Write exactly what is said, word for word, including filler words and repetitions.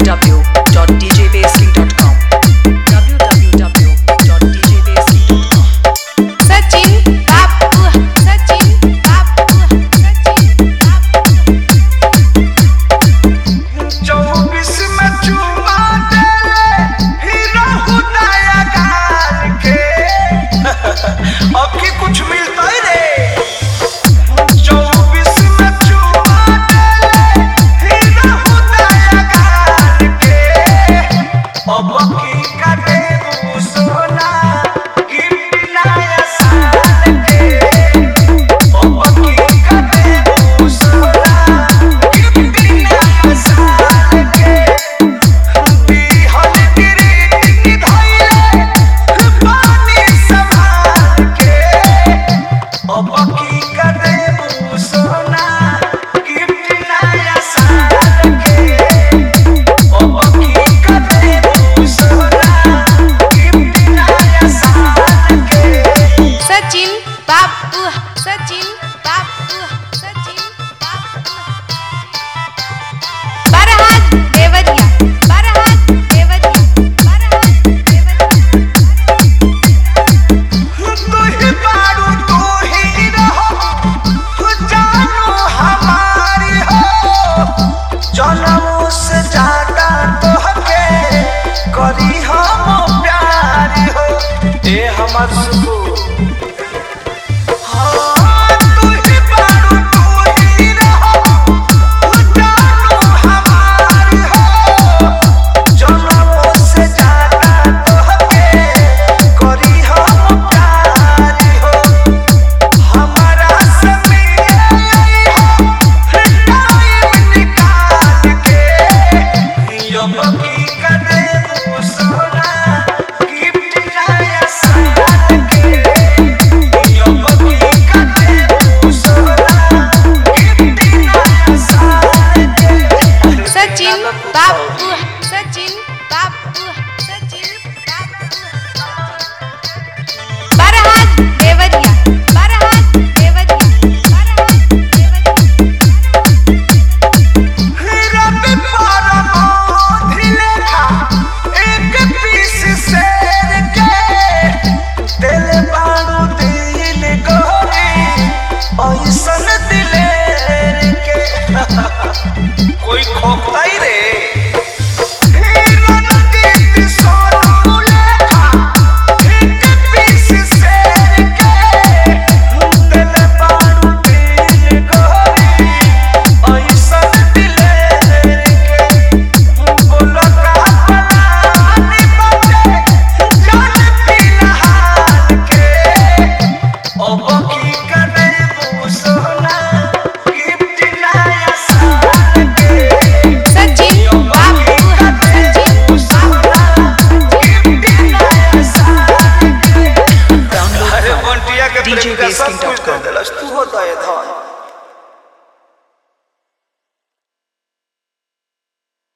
w dot d j basely dot com w w w dot d j basely dot com Sachin Babu Sachin Babu Sachin चौबीस में चुमा दे हीरा हुदाया गाल के अब की कुछ मिलता ही रे चौबीस में चुमा दे हीरा हुदाया गाल के अब की करे वो सोना गिफ्ट नया साल के अब की करे वो सोना गिफ्ट नया साल के दी हल गिरी धइले पानी संभाल के अब की करे वो सोना गिफ्ट नया साल के अब की करे वो सोना गिफ्ट नया साल के Sachin Babu Sachin Babu Sachin Babu Farhan Devariya